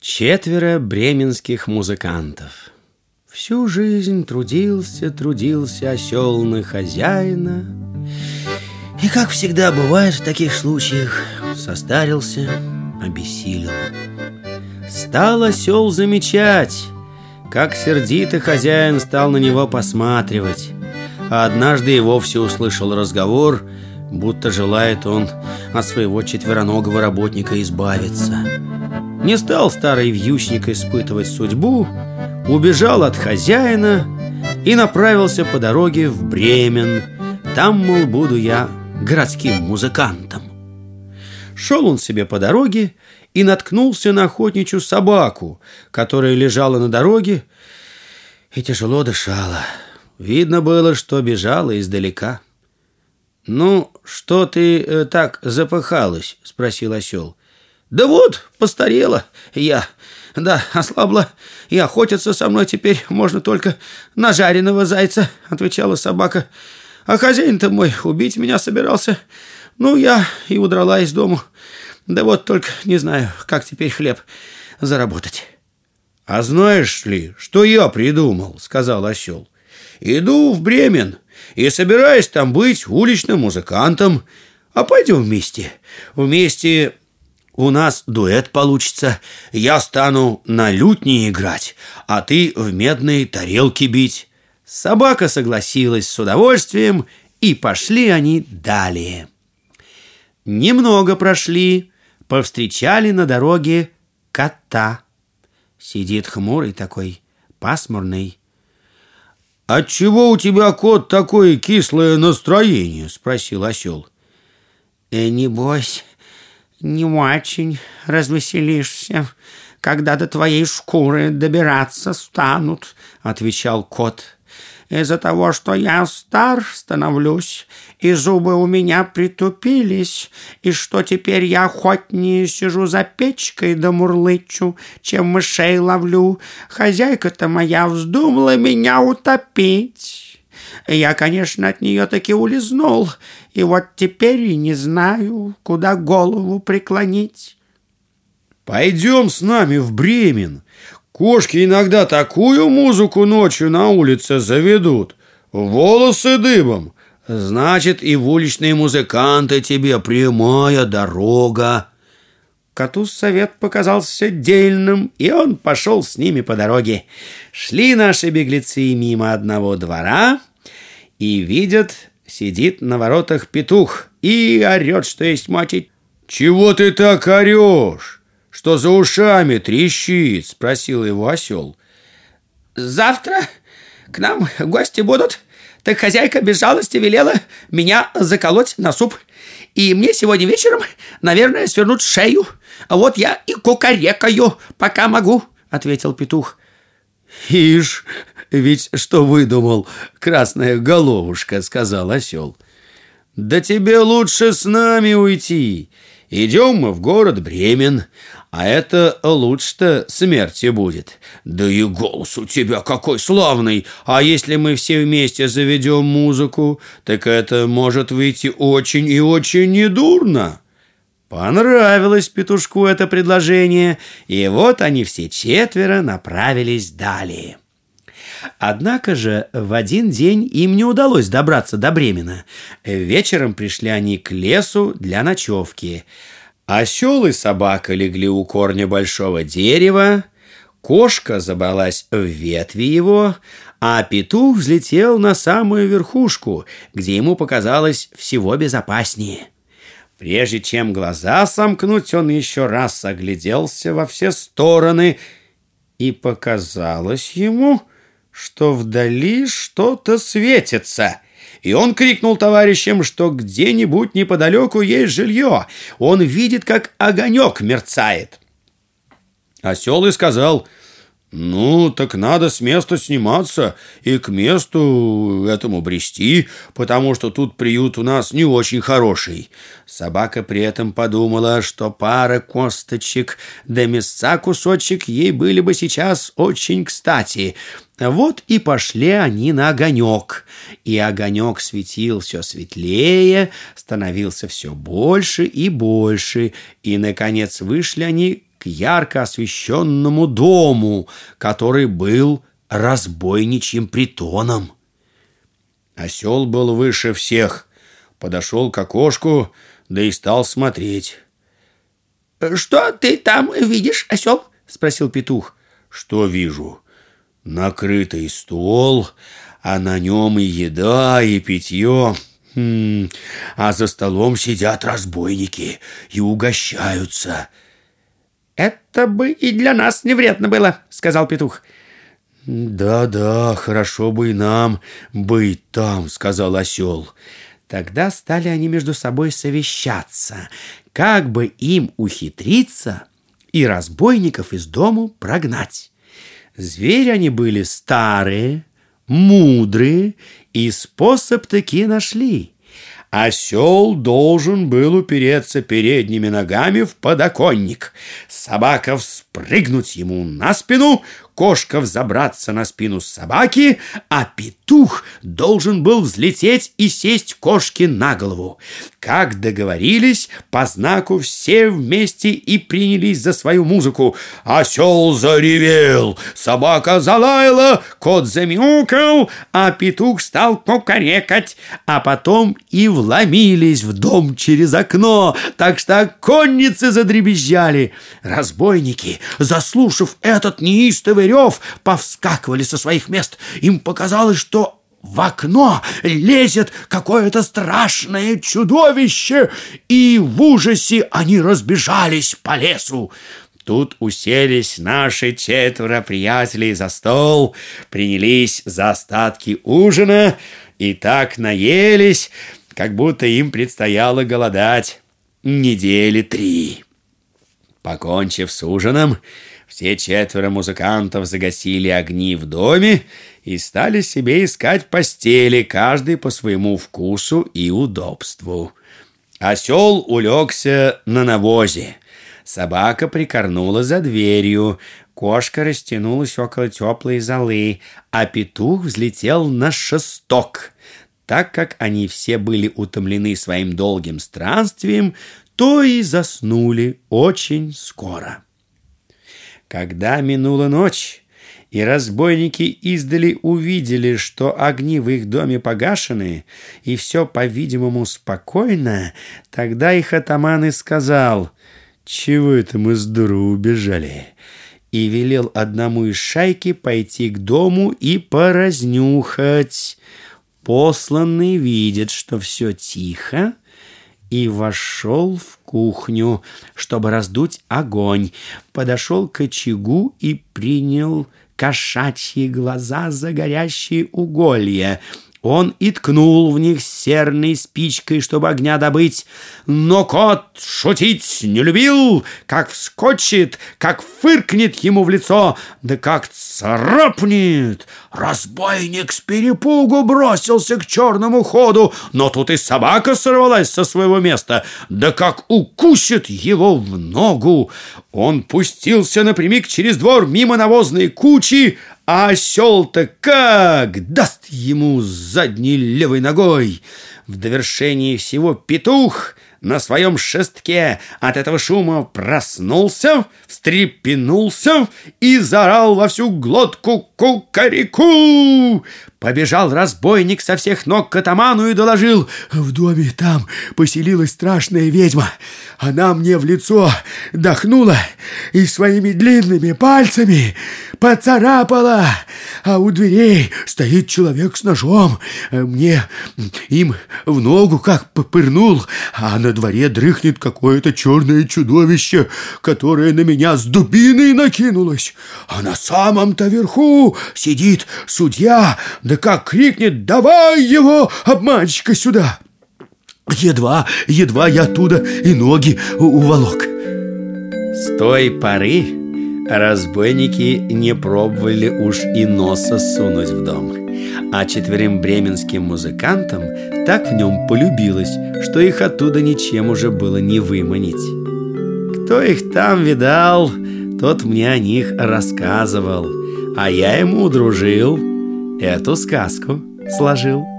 Четверо бременских музыкантов. Всю жизнь трудился осел на хозяина. И, как всегда бывает в таких случаях, состарился, обессилел. Стал осел замечать, как сердито хозяин стал на него посматривать. А однажды и вовсе услышал разговор, будто желает он от своего четвероногого работника избавиться. Не стал старый вьючник испытывать судьбу, убежал от хозяина и направился по дороге в Бремен. Там, мол, буду я городским музыкантом. Шел он себе по дороге и наткнулся на охотничью собаку, которая лежала на дороге и тяжело дышала. Видно было, что бежала издалека. «Ну, что ты так запыхалась?» — спросил осел. «Да вот, постарела я, да, ослабла, и охотиться со мной теперь можно только на жареного зайца», — отвечала собака. «А хозяин-то мой убить меня собирался. Ну, я и удрала из дому. Да вот только не знаю, как теперь хлеб заработать». «А знаешь ли, что я придумал?» — сказал осел. «Иду в Бремен и собираюсь там быть уличным музыкантом. А пойдем вместе. Вместе у нас дуэт получится. Я стану на лютне играть, а ты в медные тарелки бить». Собака согласилась с удовольствием, и пошли они далее. Немного прошли, повстречали на дороге кота. Сидит хмурый такой, пасмурный. «Отчего у тебя, кот, такое кислое настроение?» — спросил осел. «Небось, не очень развеселишься, когда до твоей шкуры добираться станут», — отвечал кот. «Из-за того, что я стар становлюсь, и зубы у меня притупились, и что теперь я охотнее сижу за печкой да мурлычу, чем мышей ловлю, хозяйка-то моя вздумала меня утопить. Я, конечно, от нее таки улизнул, и вот теперь и не знаю, куда голову преклонить». «Пойдем с нами в Бремен. Кошки иногда такую музыку ночью на улице заведут, волосы дыбом. Значит, и в уличные музыканты тебе прямая дорога». Коту совет показался дельным, и он пошел с ними по дороге. Шли наши беглецы мимо одного двора, и видят, сидит на воротах петух и орет, что есть мочи. «Чего ты так орешь? Что за ушами трещит?» — спросил его осел. «Завтра к нам гости будут, так хозяйка без жалости велела меня заколоть на суп. И мне сегодня вечером, наверное, свернуть шею. Вот я и кукарекаю, пока могу», — ответил петух. «Ишь, ведь что выдумал, красная головушка», — сказал осел. «Да тебе лучше с нами уйти. Идем мы в город Бремен, а это лучше-то смерти будет. Да и голос у тебя какой славный, а если мы все вместе заведем музыку, так это может выйти очень и очень недурно». Понравилось петушку это предложение, и вот они все четверо направились далее. Однако же в один день им не удалось добраться до Бремена. Вечером пришли они к лесу для ночевки. Осел и собака легли у корня большого дерева, кошка забралась в ветви его, а петух взлетел на самую верхушку, где ему показалось всего безопаснее. Прежде чем глаза сомкнуть, он еще раз огляделся во все стороны, и показалось ему, что вдали что-то светится. И он крикнул товарищам, что где-нибудь неподалеку есть жилье. Он видит, как огонек мерцает. Осел и сказал: «Ну, так надо с места сниматься и к месту этому брести, потому что тут приют у нас не очень хороший». Собака при этом подумала, что пара косточек да мясца кусочек ей были бы сейчас очень кстати. Вот и пошли они на огонек. И огонек светил все светлее, становился все больше и больше. И, наконец, вышли они к ярко освещенному дому, который был разбойничьим притоном. Осел был выше всех, подошел к окошку, да и стал смотреть. «Что ты там видишь, осел?» — спросил петух. «Что вижу? Накрытый стол, а на нем и еда, и питье. А за столом сидят разбойники и угощаются». «Это бы и для нас не вредно было», — сказал петух. «Да-да, хорошо бы и нам быть там», — сказал осел. Тогда стали они между собой совещаться, как бы им ухитриться и разбойников из дому прогнать. Звери они были старые, мудрые, и способ таки нашли. Осел должен был упереться передними ногами в подоконник, собака вспрыгнуть ему на спину, кошка взобраться на спину собаки, а петух должен был взлететь и сесть кошке на голову. Как договорились, по знаку все вместе и принялись за свою музыку. Осел заревел, собака залаяла, кот замяукал, а петух стал кукарекать, а потом и вломились в дом через окно, так что оконницы задребезжали. Разбойники, заслушав этот неистовый рев, повскакивали со своих мест. Им показалось, что в окно лезет какое-то страшное чудовище, и в ужасе они разбежались по лесу. Тут уселись наши 4 приятелей за стол, принялись за остатки ужина и так наелись, как будто им предстояло голодать 3 недели. Покончив с ужином, все 4 музыкантов загасили огни в доме и стали себе искать постели, каждый по своему вкусу и удобству. Осел улегся на навозе, собака прикорнула за дверью, кошка растянулась около теплой золы, а петух взлетел на шесток. Так как они все были утомлены своим долгим странствием, то и заснули очень скоро. Когда минула ночь, и разбойники издали увидели, что огни в их доме погашены, и все, по-видимому, спокойно, тогда их атаман и сказал: «Чего это мы с дуру убежали?» и велел одному из шайки пойти к дому и поразнюхать. Посланный видит, что все тихо, и вошел в кухню, чтобы раздуть огонь. Подошел к очагу и принял кошачьи глаза за горящие уголья. Он и ткнул в них серной спичкой, чтобы огня добыть. Но кот шутить не любил, как вскочит, как фыркнет ему в лицо, да как царапнет. Разбойник с перепугу бросился к черному ходу, но тут и собака сорвалась со своего места, да как укусит его в ногу. Он пустился напрямик через двор мимо навозной кучи, а осел-то как даст ему задней левой ногой. В довершении всего петух на своем шестке от этого шума проснулся, встрепенулся и заорал во всю глотку кукареку. Побежал разбойник со всех ног к атаману и доложил: «В доме там поселилась страшная ведьма. Она мне в лицо дохнула и своими длинными пальцами поцарапала, а у дверей стоит человек с ножом. Мне им в ногу как пырнул, а на дворе дрыхнет какое-то черное чудовище, которое на меня с дубиной накинулось. А на самом-то верху сидит судья, да как крикнет: «Давай его, обманщика, сюда!» Едва я оттуда и ноги уволок». С той поры разбойники не пробовали уж и носа сунуть в дом, а 4 бременским музыкантам так в нем полюбилось, что их оттуда ничем уже было не выманить. Кто их там видал, тот мне о них рассказывал, а я ему удружил, эту сказку сложил.